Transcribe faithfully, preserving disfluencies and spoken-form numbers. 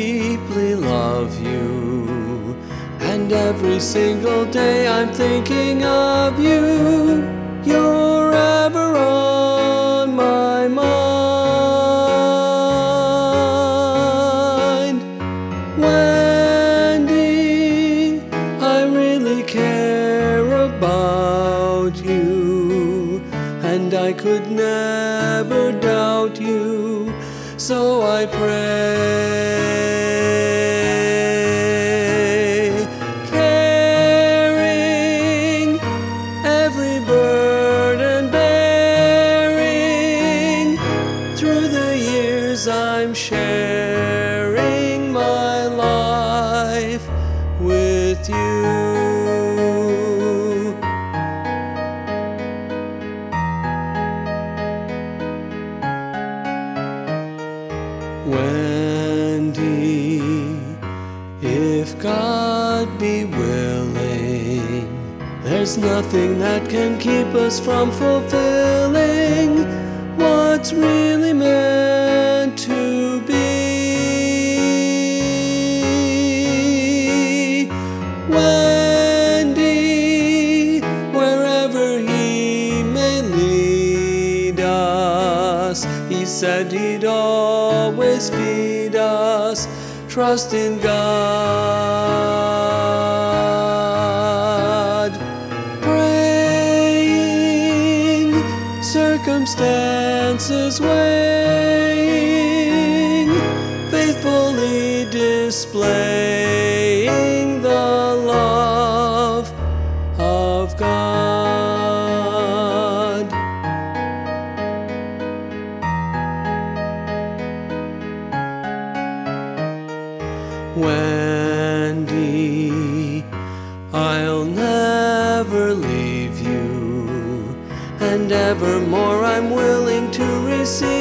deeply love you, and every single day I'm thinking of you. You're ever on my mind. Wendy, I really care about you, and I could never doubt you, so I pray. Caring, every burden bearing, through the years I'm sharing my life with you. Wendy, if God be willing, there's nothing that can keep us from fulfilling what's really meant to be. Wendy, wherever He may lead us, He said He'd always feed us. Trust in God. Praying, circumstances weighing, faithfully displaying the love of God. Wendy, I'll never leave you, and evermore I'm willing to receive